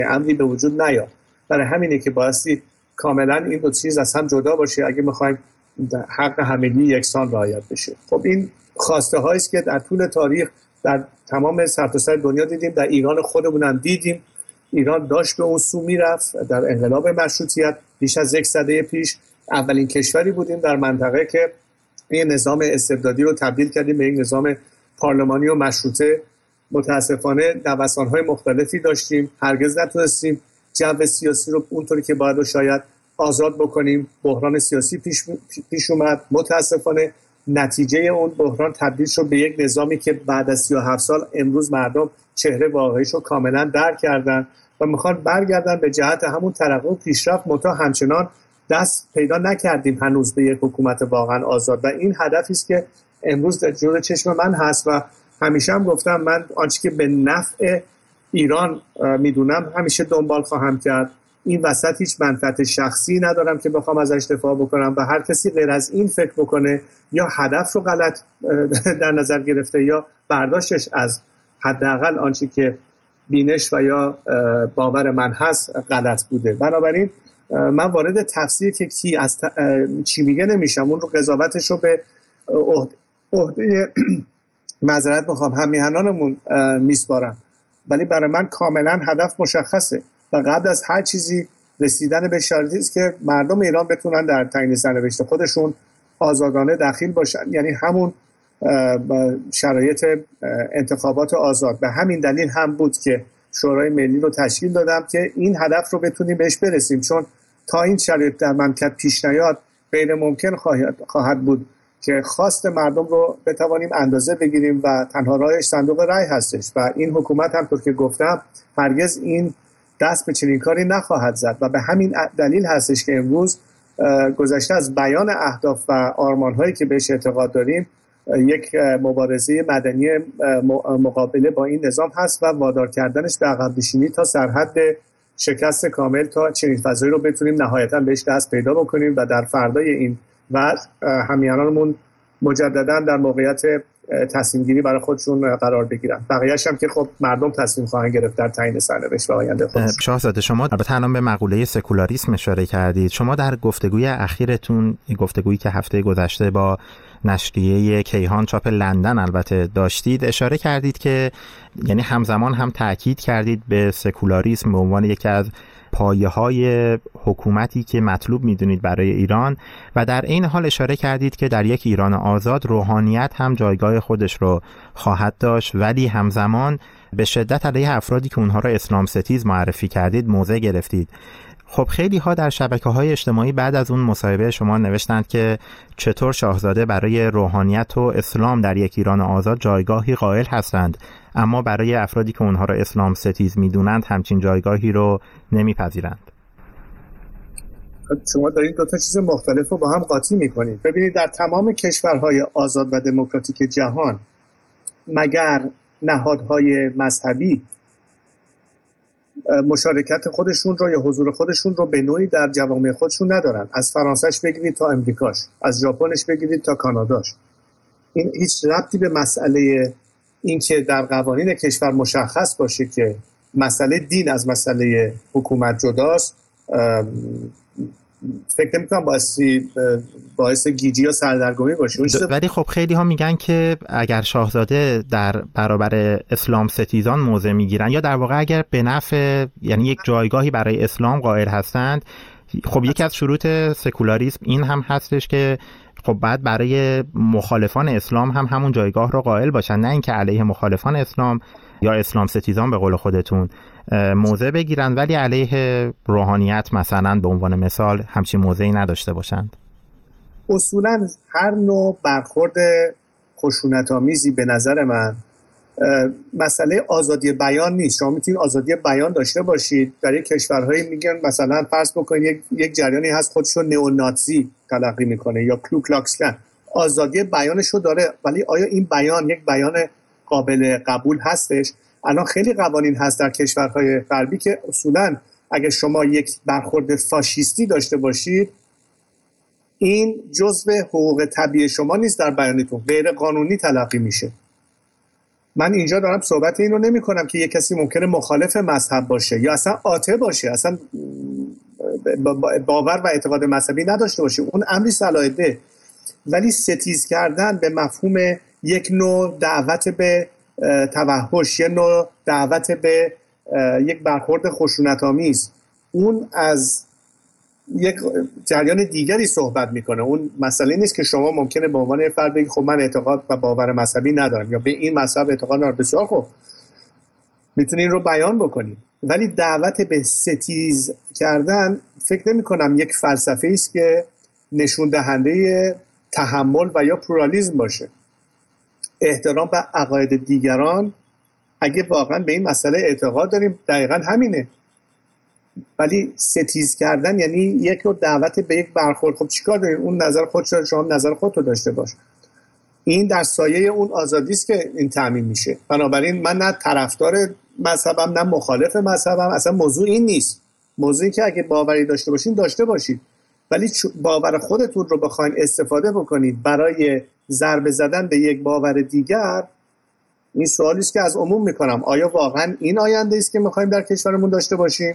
امری به وجود نیاد. برای همینه که بایستی کاملا این دو چیز از هم جدا باشه اگه میخوایم حق همگی یکسان رعایت بشه. خب این خواسته هایی است که در طول تاریخ در تمام سرتاسر دنیا دیدیم، در ایران خودمون هم دیدیم. ایران داشت به اون سو میرفت. در انقلاب مشروطیت بیش از 1 سده پیش اولین کشوری بودیم در منطقه که این نظام استبدادی رو تبدیل کردیم به یک نظام پارلمانی و مشروطه. متاسفانه نوسان‌های مختلفی داشتیم، هرگز نتونستیم جو سیاسی رو اونطوری که باید و شاید آزاد بکنیم. بحران سیاسی پیش اومد. متاسفانه نتیجه اون بحران تبدیل شد به یک نظامی که بعد از 37 سال امروز مردم چهره واقعیش رو کاملا درک کردن و میخوان برگردن به جهت همون ترقی و پیشرفت، منتها همچنان دست پیدا نکردیم هنوز به یک حکومت واقعا آزاد و این هدفی است که امروز در جلوی چشم من هست و همیشه هم گفتم من آنچه که به نفع ایران میدونم همیشه دنبال خواهم کرد. این وسط هیچ منفعت شخصی ندارم که بخوام ازش دفاع بکنم و هر کسی غیر از این فکر بکنه یا هدف رو غلط در نظر گرفته یا برداشتش از حداقل آنچه که بینش و یا باور من هست غلط بوده. بنابراین من وارد تفسیر که کی از چی میگه نمیشم، اون رو قضاوتش رو به عهده معذرت میخوام همیهنانمون میسپارم، ولی برای من کاملا هدف مشخصه و قبل از هر چیزی رسیدن به شرایطی است که مردم ایران بتونن در تعیین سرنوشت خودشون آزادانه داخل باشن، یعنی همون شرایط انتخابات آزاد. به همین دلیل هم بود که شورای ملی رو تشکیل دادم که این هدف رو بتونیم بهش برسیم، چون تا این شرایط در مملکت پیش نیاد غیر ممکن خواهد بود که خواست مردم رو بتوانیم اندازه بگیریم و تنها راهش صندوق رای هستش و این حکومت هم طور که گفتم هرگز این دست به چنین کاری نخواهد زد و به همین دلیل هستش که امروز گذشته از بیان اهداف و آرمان‌هایی که بهش اعتقاد داریم یک مبارزه مدنی مقابله با این نظام هست و وادار کردنش به عقب نشینی تا سرحد شکست کامل تا چنین فضایی رو بتونیم نهایتاً بهش دست پیدا بکنیم و در فردای این وضع همیهنانمون مجدداً در موقعیت تصمیم گیری برای خودشون قرار بگیرن. بقیه‌اش هم که خب مردم تصمیم خواهند گرفت در تعیین سرنوشت و آینده خودشون. شاهزاده شما البته الان به مقوله سکولاریسم اشاره کردید. شما در گفتگوی اخیرتون، گفتگویی که هفته گذشته با نشریه کیهان چاپ لندن البته داشتید، اشاره کردید که یعنی همزمان هم تاکید کردید به سکولاریسم به عنوان یکی از پایه‌های حکومتی که مطلوب می‌دونید برای ایران و در این حال اشاره کردید که در یک ایران آزاد روحانیت هم جایگاه خودش رو خواهد داشت، ولی همزمان به شدت علیه افرادی که اونها را اسلام ستیز معرفی کردید موضع گرفتید. خب خیلی ها در شبکه‌های اجتماعی بعد از اون مصاحبه شما نوشتند که چطور شاهزاده برای روحانیت و اسلام در یک ایران آزاد جایگاهی قائل هستند، اما برای افرادی که اونها را اسلام ستیز میدونند همچین جایگاهی رو نمیپذیرند. شما دارید دو تا چیز مختلف رو با هم قاطی میکنید. ببینید در تمام کشورهای آزاد و دموکراتیک جهان مگر نهادهای مذهبی مشارکت خودشون رو یا حضور خودشون رو به نوعی در جوامع خودشون ندارن. از فرانسهش بگیرید تا امریکاش، از ژاپنش بگیرید تا کاناداش. این هیچ ربطی به مسئله این که در قوانین کشور مشخص باشه که مسئله دین از مسئله حکومت جداست فکر نمی‌کنم باعث گیجی یا سردرگمی باشه. ولی خب خیلی ها میگن که اگر شاهزاده در برابر اسلام ستیزان موضع میگیرن یا در واقع اگر به نفع یعنی یک جایگاهی برای اسلام قائل هستند، خب یکی از شروط سکولاریسم این هم هستش که خب بعد برای مخالفان اسلام هم همون جایگاه رو قائل باشن، نه اینکه علیه مخالفان اسلام یا اسلام ستیزان به قول خودتون موضع بگیرن ولی علیه روحانیت مثلا به عنوان مثال همچین موضعی نداشته باشند. اصولا هر نوع برخورد خشونت‌آمیزی به نظر من مسئله آزادی بیان نیست. شما میتونید آزادی بیان داشته باشید. در یک کشورهایی میگن مثلا فرض بکنید یک جریانی هست خودشو نئونازی تلقی میکنه یا کلوکلاکسلن، آزادی بیانشو داره، ولی آیا این بیان یک بیان قابل قبول هستش؟ الان خیلی قوانین هست در کشورهای غربی که اصولا اگه شما یک برخورد فاشیستی داشته باشید این جزء حقوق طبیعی شما نیست، در بیانتون غیر قانونی تلقی میشه. من اینجا دارم صحبت این رو نمی کنم که یک کسی ممکنه مخالف مذهب باشه یا اصلا آته باشه، اصلا باور و اعتقاد مذهبی نداشته باشه، اون امری صلاحیته، ولی ستیز کردن به مفهوم یک نوع دعوت به توحش، یک نوع دعوت به یک برخورد خشونت‌آمیز، اون از یک جریان دیگری صحبت میکنه. اون مسئله نیست که شما ممکنه به عنوان فرد بگید خب من اعتقاد و باور مذهبی ندارم یا به این مذهب اعتقاد ندارم، بسیار خب میتونی این رو بیان بکنید، ولی دعوت به ستیز کردن فکر نمی کنم یک فلسفه است که نشون دهنده تحمل و یا پلورالیسم باشه. احترام به عقاید دیگران، اگه واقعا به این مسئله اعتقاد داریم، دقیقا همینه. ولی ستیز کردن یعنی یک نوع دعوت به یک برخورد. خب چیکار داریم؟ اون نظر خودت، شما نظر خودت رو داشته باش. این در سایه اون آزادی است که این تامین میشه. بنابراین من نه طرفدار مذهبم نه مخالف مذهبم، اصلا موضوع این نیست. موضوعی که اگه باوری داشته باشین داشته باشید، ولی باور خودتون رو بخواید استفاده بکنید برای ضربه زدن به یک باور دیگر، این سوالی است که از عموم میکنم، آیا واقعا این آینده است که میخوایم در کشورمون داشته باشیم؟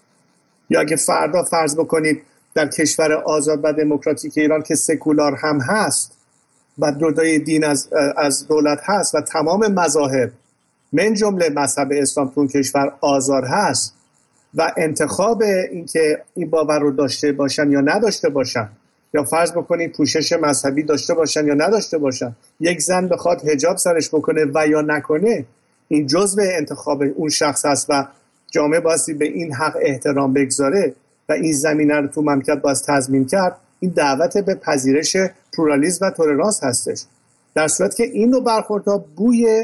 یا اگه فردا فرض بکنید در کشور آزاد و دموکراتیک ایران که سکولار هم هست و جدای دین از دولت هست و تمام مذاهب من جمله مذهب اسلام تو کشور آزاد هست و انتخاب اینکه این باور رو داشته باشن یا نداشته باشن، یا فرض بکنید پوشش مذهبی داشته باشن یا نداشته باشن، یک زن بخواد حجاب سرش بکنه و یا نکنه، این جزء انتخاب اون شخص هست و جامعه بایستی به این حق احترام بگذاره و این زمینه رو تو مملکت باید تضمین کرد. این دعوت به پذیرش پلورالیسم و تولرانس هستش. در صورت که این نوع برخوردها بوی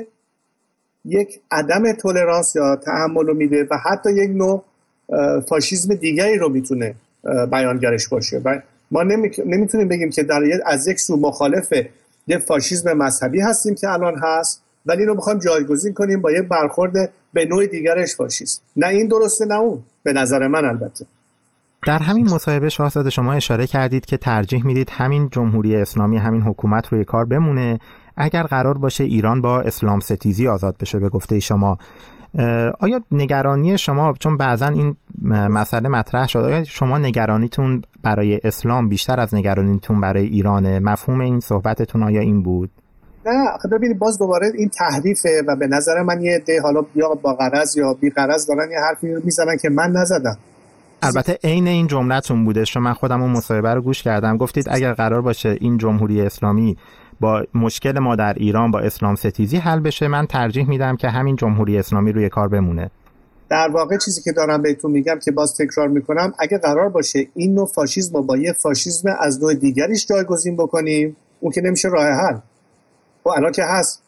یک عدم تولرانس یا تحمل رو میده و حتی یک نوع فاشیسم دیگری رو میتونه بیانگرش باشه و ما نمیتونیم بگیم که از یک سو مخالف یک فاشیسم مذهبی هستیم که الان هست، ولی رو میخوایم جایگزین کنیم با یک برخورد به نوع دیگرش فاشیست. نه این درسته نه اون، به نظر من. البته در همین مصاحبه شاهزاده شما اشاره کردید که ترجیح میدید همین جمهوری اسلامی، همین حکومت روی کار بمونه اگر قرار باشه ایران با اسلام ستیزی آزاد بشه به گفته شما. آیا نگرانی شما، چون بعضا این مسئله مطرح شد، آیا شما نگرانیتون برای اسلام بیشتر از نگرانیتون برای ایرانه؟ مفهوم این صحبتتون آیا این بود؟ نه، ببینید باز دوباره این تحریفه و به نظر من یه عده حالا یا با غرض یا بی غرض دارن یه حرفی رو میزنن که من نزدم. البته عین این جمله‌تون بوده، چون من خودم اون مصاحبه رو گوش کردم. گفتید اگر قرار باشه این جمهوری اسلامی با مشکل ما در ایران با اسلام ستیزی حل بشه، من ترجیح میدم که همین جمهوری اسلامی روی کار بمونه. در واقع چیزی که دارم بهتون میگم که باز تکرار میکنم، اگه قرار باشه این نوع فاشیسم رو با یه فاشیسم از نوع دیگریش جایگزین بکنیم، اون که نمیشه راه حل. و الان که هست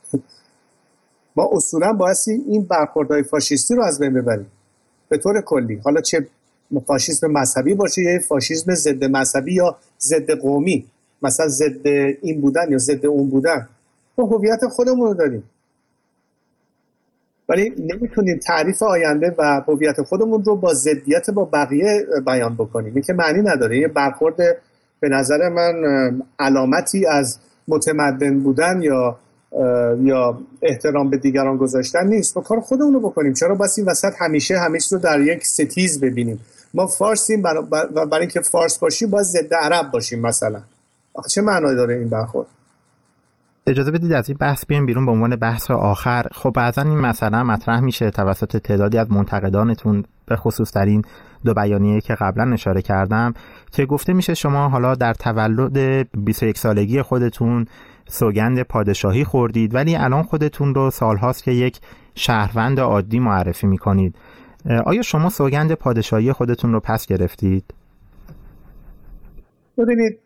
ما اصولا بایستی این برخوردهای فاشیستی رو از بین ببریم به طور کلی، حالا چه فاشیسم مذهبی باشه یا فاشیسم ضد مذهبی یا ضد قومی، مثلا ضد این بودن یا ضد اون بودن. ما هویت خودمون رو داریم، ولی نمیتونیم تعریف آینده و هویت خودمون رو با ضدیت با بقیه بیان بکنیم. این که معنی نداره. یه برخورد به نظر من علامتی از متمدن بودن یا احترام به دیگران گذاشتن نیست. با کار خودمون رو بکنیم. چرا بس این وسط همیشه رو در یک ستیز ببینیم؟ ما فارسیم برای اینکه فارس باشیم باید ضد عرب باشیم مثلا. آخه چه معنی داره این برخورد؟ اجازه بدید از این بحث بیایم بیرون به عنوان بحث آخر. خب بعضا این مسئله مطرح میشه توسط تعدادی از منتقدانتون، به خصوص در این دو بیانیه‌ای که قبلا اشاره کردم، که گفته میشه شما حالا در تولد 21 سالگی خودتون سوگند پادشاهی خوردید، ولی الان خودتون رو سالهاست که یک شهروند عادی معرفی میکنید. آیا شما سوگند پادشاهی خودتون رو پس گرفتید؟ ببینید،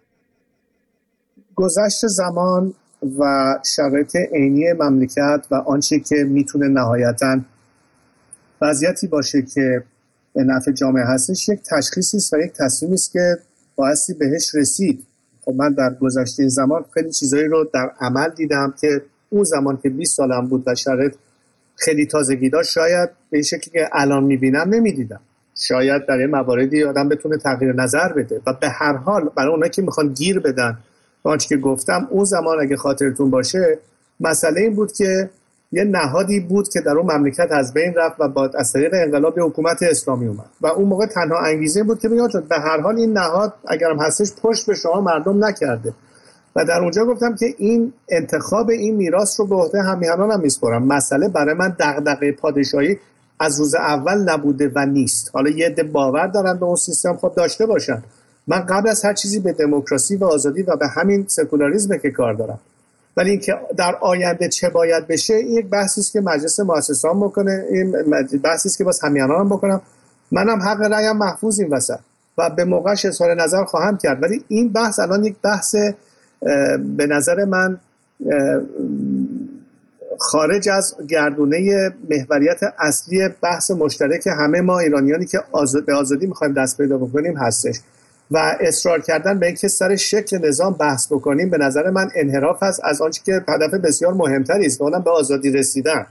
گذشت زمان و شرایط عینی مملکت و آنچه که میتونه نهایتاً وضعیتی باشه که به نفع جامعه هستش، یک تشخیصی است و یک تصمیمی است که بایستی بهش رسید. خب من در گذشته زمان خیلی چیزایی رو در عمل دیدم که اون زمان که 20 سالم بود و شرایط خیلی تازگی داشت، شاید به این شکلی که الان میبینم نمیدیدم. شاید در این مواردی آدم بتونه تغییر نظر بده و به هر حال برای اونایی که میخوان گیر بدن آنچه که گفتم، اون زمان اگه خاطرتون باشه مسئله این بود که یه نهادی بود که در اون مملکت از بین رفت و بعد از طریق انقلاب حکومت اسلامی اومد و اون موقع تنها انگیزه بود که بگم به هر حال این نهاد اگرم هستش پشت به شما مردم نکرده و در اونجا گفتم که این انتخاب این میراث رو به عهده همیهنانم میسپارم. مسئله برای من دغدغه پادشاهی از روز اول نبوده و نیست. حالا یه عده باور دارن به اون سیستم، خود داشته باشن. من قبل از هر چیزی به دموکراسی و آزادی و به همین سکولاریسم که کار دارم. ولی اینکه در آینده چه باید بشه این یک بحثی است که مجلس مؤسسان بکنه، این بحثی است که باز همیهنانم بکنم. منم حق رأیم محفوظ این وسط و به موقعش اظهار نظر خواهم کرد. ولی این بحث الان یک بحث به نظر من خارج از گردونه محوریت اصلی بحث مشترک همه ما ایرانیانی که به آزادی میخوایم دست پیدا بکنیم هستش و اصرار کردن به اینکه سر شکل نظام بحث بکنیم به نظر من انحراف است از آنچه که هدف بسیار مهمتری است، اونم به آزادی رسیدن.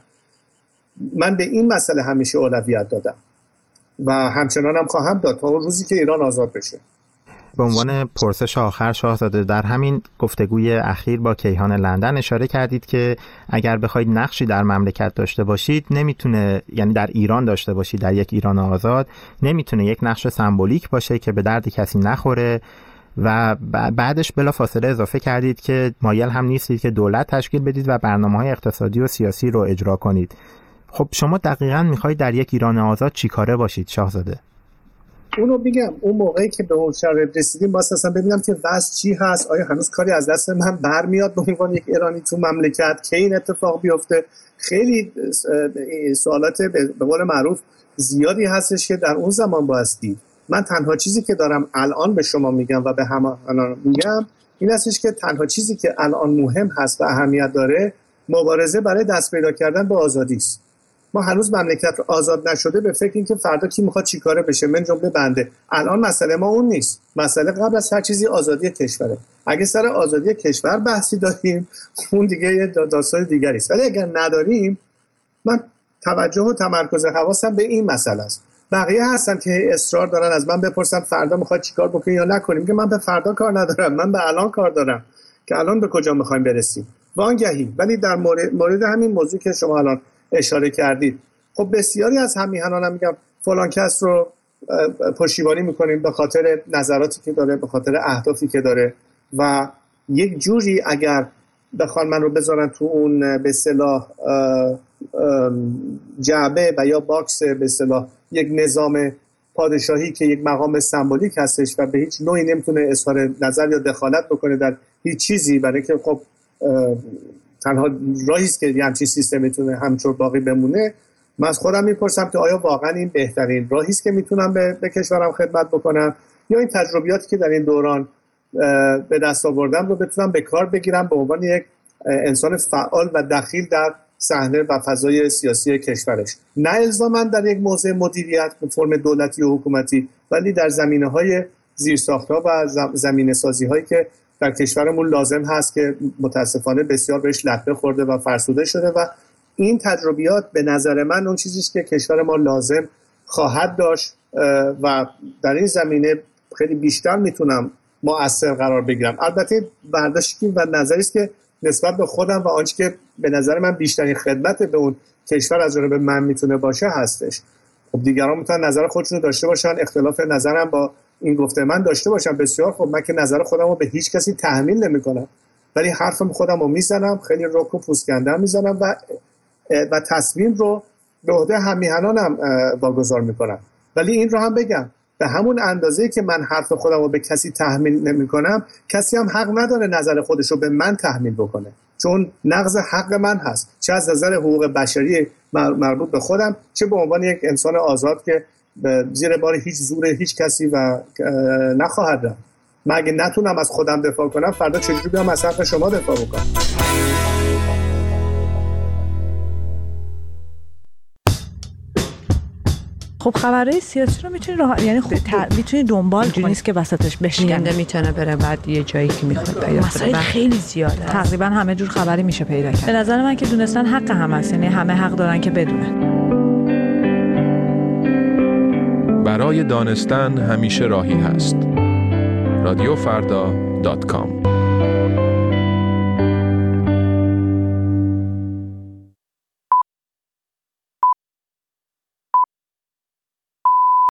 من به این مسئله همیشه اولویت دادم و همچنان هم خواهم داد تا اون روزی که ایران آزاد بشه. به عنوان پرسش آخر شاهزاده، در همین گفتگوی اخیر با کیهان لندن اشاره کردید که اگر بخواید نقشی در مملکت داشته باشید نمیتونه، یعنی در ایران داشته باشید، در یک ایران آزاد، نمیتونه یک نقش سمبولیک باشه که به درد کسی نخوره و بعدش بلافاصله اضافه کردید که مایل هم نیستید که دولت تشکیل بدید و برنامه‌های اقتصادی و سیاسی رو اجرا کنید. خب شما دقیقاً میخواید در یک ایران آزاد چیکاره باشید شاهزاده؟ اونو میگم اون موقعی که به اون شرایط رسیدیم واسه اصلا ببینم که وضع چی هست، آیا هنوز کاری از دست من برمیاد به عنوان یک ایرانی تو مملکت که این اتفاق بیفته. خیلی سوالات به قول معروف زیادی هستش که در اون زمان بایستی. من تنها چیزی که دارم الان به شما میگم و به همه میگم این هستش که تنها چیزی که الان مهم هست و اهمیت داره مبارزه برای دست پیدا کردن به آزادی است. ما هنوز مملکت آزاد نشده به فکر این که فردا کی میخواد چیکاره بشه، من جمله بنده. الان مسئله ما اون نیست. مسئله قبل از هر چیزی آزادی کشوره. اگه سر آزادی کشور بحثی داریم اون دیگه یه داستان دیگری است. ولی اگر نداریم من توجه و تمرکز حواسم به این مسئله است. بقیه هستن که اصرار دارن از من بپرسن فردا میخواد چیکار بکنی یا نکنیم، که من به فردا کار ندارم، من به الان کار دارم که الان به کجا میخوایم برسیم وانگهی. ولی در مورد همین موضوع که شما الان اشاره کردید، خب بسیاری از همیهنانم میگم فلان کس رو پشتیبانی میکنیم به خاطر نظراتی که داره، به خاطر اهدافی که داره و یک جوری اگر بخوان من رو بذارن تو اون به اصطلاح جعبه و یا باکس به اصطلاح یک نظام پادشاهی که یک مقام سمبولیک هستش و به هیچ نوعی نمیتونه اظهار نظر یا دخالت بکنه در هیچ چیزی، برای که خب تنها راهی است که همچین سیستم میتونه همچون باقی بمونه. من از خودم میپرسم که آیا واقعا این بهترین راهی است که میتونم به کشورم خدمت بکنم یا این تجربیاتی که در این دوران به دست آوردم رو بتونم به کار بگیرم به عنوان یک انسان فعال و دخیل در صحنه و فضای سیاسی کشورش، نه الزاما در یک موضع مدیریت به فرم دولتی و حکومتی، ولی در زمینه‌های زیرساخت‌ها و زمینه‌سازی‌هایی که در کشورمون لازم هست که متاسفانه بسیار بهش لطمه خورده و فرسوده شده و این تجربیات به نظر من اون چیزیست که کشور ما لازم خواهد داشت و در این زمینه خیلی بیشتر میتونم مؤثر قرار بگیرم. البته برداشتی و نظری است که نسبت به خودم و آنچه که به نظر من بیشترین خدمت به اون کشور از جانب من میتونه باشه هستش. خب دیگران میتونن نظر خودشون رو داشته باشن، اختلاف نظرم با این گفته من داشته باشم، بسیار خب، من که نظر خودم رو به هیچ کسی تحمیل نمی‌کنم، ولی حرفم خودم رو میزنم، خیلی رک و پوسکنده میزنم و تصمیم رو به عهده همیهنانم واگذار میکنم. ولی این رو هم بگم به همون اندازه‌ای که من حرف خودم رو به کسی تحمیل نمی‌کنم، کسی هم حق نداره نظر خودش رو به من تحمیل بکنه، چون نقض حق من هست، چه از نظر حقوق بشری مربوط به خودم، چه به عنوان یک انسان آزاد که زیر بار هیچ زور هیچ کسی و نخواهد رفت. من اگه نتونم از خودم دفاع کنم، فردا چجوری بیام از حق شما دفاع بکنم؟ خب خبرهای سیاسی رو میتونی دنبال کنی، نیست که وسطش بشکنه، میتونه بره بعد یه جایی که میخواد پیدا مسائل خیلی زیاده، تقریبا همه جور خبری میشه پیدا کرد. به نظر من که دونستن حق هم هست، یعنی همه حق دارن که بدونن. برای دانستن همیشه راهی هست. رادیوفردا.com